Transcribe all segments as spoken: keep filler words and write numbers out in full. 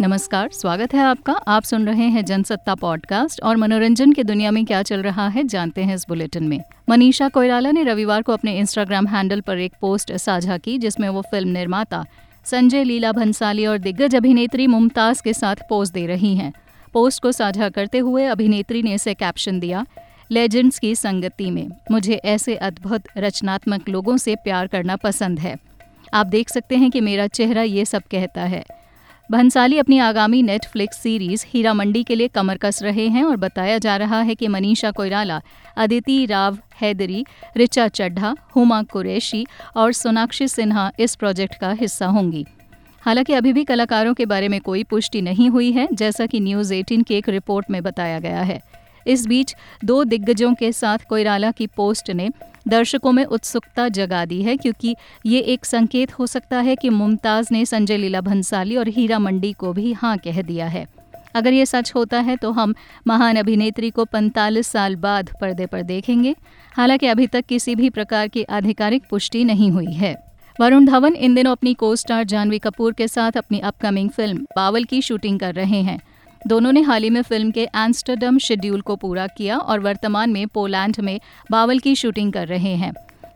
नमस्कार, स्वागत है आपका। आप सुन रहे हैं जनसत्ता पॉडकास्ट और मनोरंजन की दुनिया में क्या चल रहा है जानते हैं इस बुलेटिन में। मनीषा कोइराला ने रविवार को अपने इंस्टाग्राम हैंडल पर एक पोस्ट साझा की जिसमें वो फिल्म निर्माता संजय लीला भंसाली और दिग्गज अभिनेत्री मुमताज के साथ पोज दे रही हैं। पोस्ट को साझा करते हुए अभिनेत्री ने इसे कैप्शन दिया, लेजेंड्स की संगति में मुझे ऐसे अद्भुत रचनात्मक लोगों से प्यार करना पसंद है। आप देख सकते हैं कि मेरा चेहरा ये सब कहता है। भंसाली अपनी आगामी नेटफ्लिक्स सीरीज हीरा मंडी के लिए कमर कस रहे हैं और बताया जा रहा है कि मनीषा कोइराला, अदिति राव हैदरी, ऋचा चड्ढा, हुमा कुरैशी और सोनाक्षी सिन्हा इस प्रोजेक्ट का हिस्सा होंगी। हालांकि अभी भी कलाकारों के बारे में कोई पुष्टि नहीं हुई है, जैसा कि न्यूज़ अठारह की एक रिपोर्ट में बताया गया है। इस बीच दो दिग्गजों के साथ कोइराला की पोस्ट ने दर्शकों में उत्सुकता जगा दी है, क्योंकि ये एक संकेत हो सकता है कि मुमताज ने संजय लीला भंसाली और हीरा मंडी को भी हाँ कह दिया है। अगर ये सच होता है तो हम महान अभिनेत्री को पैंतालीस साल बाद पर्दे पर देखेंगे। हालांकि अभी तक किसी भी प्रकार की आधिकारिक पुष्टि नहीं हुई है। वरुण धवन इन दिनों अपनी को स्टार जानवी कपूर के साथ अपनी अपकमिंग फिल्म बावल की शूटिंग कर रहे हैं। दोनों ने हाल ही में फिल्म के एम्स्टर्डम शेड्यूल को पूरा किया और वर्तमान में पोलैंड में बावल की शूटिंग कर रहे हैं।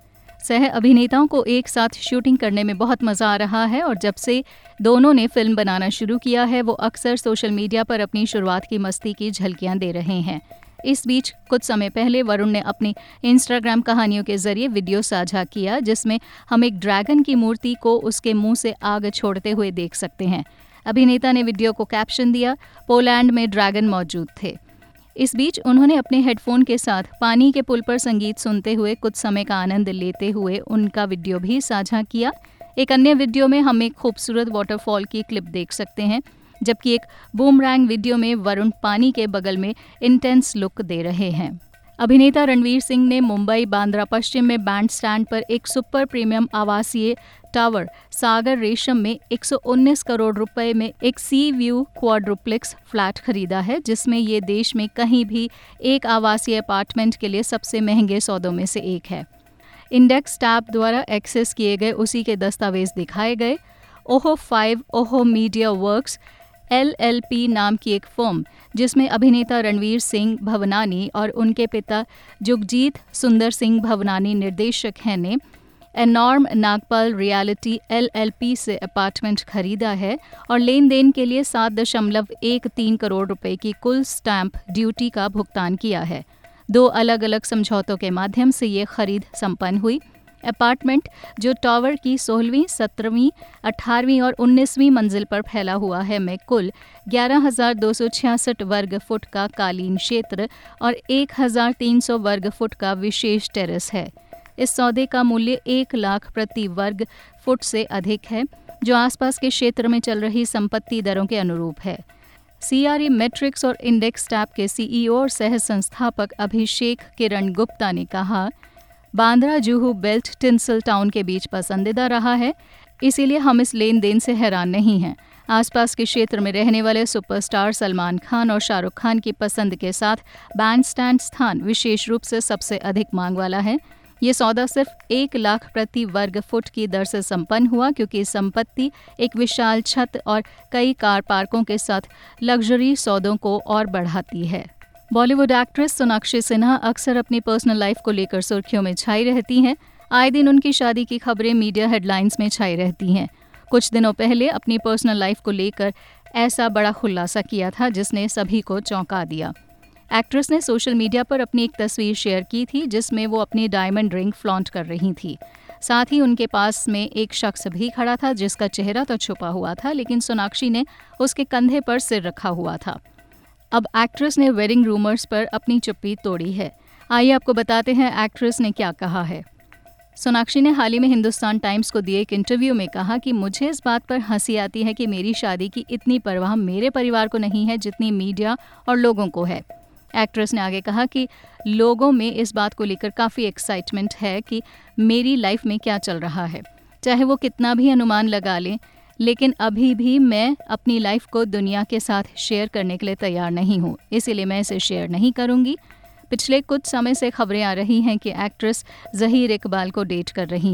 सह अभिनेताओं को एक साथ शूटिंग करने में बहुत मजा आ रहा है और जब से दोनों ने फिल्म बनाना शुरू किया है वो अक्सर सोशल मीडिया पर अपनी शुरुआत की मस्ती की झलकियां दे रहे हैं। इस बीच कुछ समय पहले वरुण ने अपनी इंस्टाग्राम कहानियों के जरिए वीडियो साझा किया जिसमें हम एक ड्रैगन की मूर्ति को उसके मुंह से आग छोड़ते हुए देख सकते हैं। अभिनेता ने वीडियो को कैप्शन दिया, पोलैंड में ड्रैगन मौजूद थे। इस बीच उन्होंने अपने हेडफोन के साथ पानी के पुल पर संगीत सुनते हुए कुछ समय का आनंद लेते हुए उनका वीडियो भी साझा किया। एक अन्य वीडियो में हम एक खूबसूरत वाटरफॉल की क्लिप देख सकते हैं, जबकि एक बूमरैंग वीडियो में वरुण पानी के बगल में इंटेंस लुक दे रहे हैं। अभिनेता रणवीर सिंह ने मुंबई बांद्रा पश्चिम में बैंड स्टैंड पर एक सुपर प्रीमियम आवासीय टावर सागर रेशम में एक सौ उन्नीस करोड़ रुपए में एक सी व्यू क्वाड्रुप्लेक्स फ्लैट खरीदा है, जिसमें ये देश में कहीं भी एक आवासीय अपार्टमेंट के लिए सबसे महंगे सौदों में से एक है। इंडेक्स टैब द्वारा एक्सेस किए गए उसी के दस्तावेज दिखाए गए। Oh five oh media works L L P नाम की एक फर्म, जिसमें अभिनेता रणवीर सिंह भवनानी और उनके पिता जुगजीत सुंदर सिंह भवनानी निर्देशक हैं, ने एनॉर्म Nagpal realty L L P से अपार्टमेंट खरीदा है और लेन देन के लिए सात दशमलव एक तीन करोड़ रुपए की कुल स्टैंप ड्यूटी का भुगतान किया है। दो अलग अलग समझौतों के माध्यम से ये खरीद संपन्न हुई। अपार्टमेंट, जो टावर की सोलहवीं, सत्रहवीं, अठारहवीं और उन्नीसवीं मंजिल पर फैला हुआ है, में कुल ग्यारह हजार दो सौ छियासठ वर्ग फुट का कालीन क्षेत्र और एक हजार तीन सौ वर्ग फुट का विशेष टेरेस है। इस सौदे का मूल्य एक लाख प्रति वर्ग फुट से अधिक है, जो आसपास के क्षेत्र में चल रही संपत्ति दरों के अनुरूप है। सीआरई मैट्रिक्स और इंडेक्स टैब के सीईओ और सह संस्थापक अभिषेक किरण गुप्ता ने कहा, Bandra Juhu belt tinsel town के बीच पसंदीदा रहा है, इसीलिए हम इस लेन देन से हैरान नहीं हैं। आसपास के क्षेत्र में रहने वाले सुपरस्टार सलमान खान और शाहरुख खान की पसंद के साथ बैंड स्टैंड स्थान विशेष रूप से सबसे अधिक मांग वाला है। ये सौदा सिर्फ एक लाख प्रति वर्ग फुट की दर से संपन्न हुआ, क्योंकि संपत्ति एक विशाल छत और कई कार पार्कों के साथ लग्जरी सौदों को और बढ़ाती है। बॉलीवुड एक्ट्रेस सोनाक्षी सिन्हा अक्सर अपनी पर्सनल लाइफ को लेकर सुर्खियों में छाई रहती हैं। आए दिन उनकी शादी की खबरें मीडिया हेडलाइंस में छाई रहती हैं। कुछ दिनों पहले अपनी पर्सनल लाइफ को लेकर ऐसा बड़ा खुलासा किया था जिसने सभी को चौंका दिया। एक्ट्रेस ने सोशल मीडिया पर अपनी एक तस्वीर शेयर की थी जिसमें वो अपनी डायमंड रिंग फ्लॉन्ट कर रही थी। साथ ही उनके पास में एक शख्स भी खड़ा था जिसका चेहरा तो छुपा हुआ था, लेकिन सोनाक्षी ने उसके कंधे पर सिर रखा हुआ था। अब एक्ट्रेस ने वेडिंग रूमर्स पर अपनी चुप्पी तोड़ी है। आइए आपको बताते हैं एक्ट्रेस ने क्या कहा है। सोनाक्षी ने हाल ही में हिंदुस्तान टाइम्स को दिए एक इंटरव्यू में कहा कि मुझे इस बात पर हंसी आती है कि मेरी शादी की इतनी परवाह मेरे परिवार को नहीं है जितनी मीडिया और लोगों को है। एक्ट्रेस ने आगे कहा कि लोगों में इस बात को लेकर काफ़ी एक्साइटमेंट है कि मेरी लाइफ में क्या चल रहा है, चाहे वो कितना भी अनुमान लगा लें, लेकिन अभी भी मैं अपनी लाइफ को दुनिया के साथ शेयर करने के लिए तैयार नहीं हूँ, इसीलिए मैं इसे शेयर नहीं करूँगी। पिछले कुछ समय से खबरें आ रही हैं कि एक्ट्रेस ज़हीर इकबाल को डेट कर रही हैं।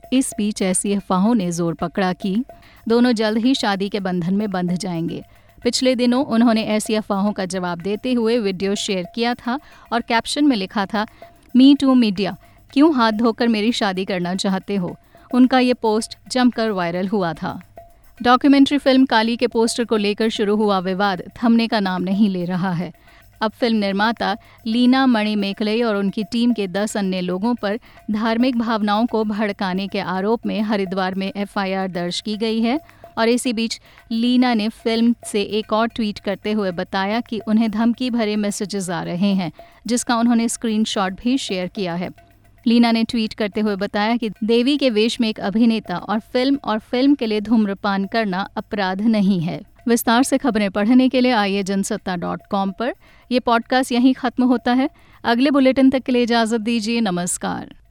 इस बीच ऐसी अफवाहों ने जोर पकड़ा कि दोनों जल्द ही शादी के बंधन में बंध जाएंगे। पिछले दिनों उन्होंने ऐसी अफवाहों का जवाब देते हुए वीडियो शेयर किया था और कैप्शन में लिखा था, मी टू मीडिया, क्यों हाथ धोकर मेरी शादी करना चाहते हो। उनका ये पोस्ट जमकर वायरल हुआ था। डॉक्यूमेंट्री फिल्म काली के पोस्टर को लेकर शुरू हुआ विवाद थमने का नाम नहीं ले रहा है। अब फिल्म निर्माता लीना मणि मेकले और उनकी टीम के दस अन्य लोगों पर धार्मिक भावनाओं को भड़काने के आरोप में हरिद्वार में एफ आई आर दर्ज की गई है। और इसी बीच लीना ने फिल्म से एक और ट्वीट करते हुए बताया कि उन्हें धमकी भरे मैसेजेस आ रहे हैं, जिसका उन्होंने स्क्रीनशॉट भी शेयर किया है। लीना ने ट्वीट करते हुए बताया कि देवी के वेश में एक अभिनेता और फिल्म और फिल्म के लिए धूम्रपान करना अपराध नहीं है। विस्तार से खबरें पढ़ने के लिए आइए जनसत्ता डॉट कॉम पर। यह पॉडकास्ट यहीं खत्म होता है। अगले बुलेटिन तक के लिए इजाजत दीजिए। नमस्कार।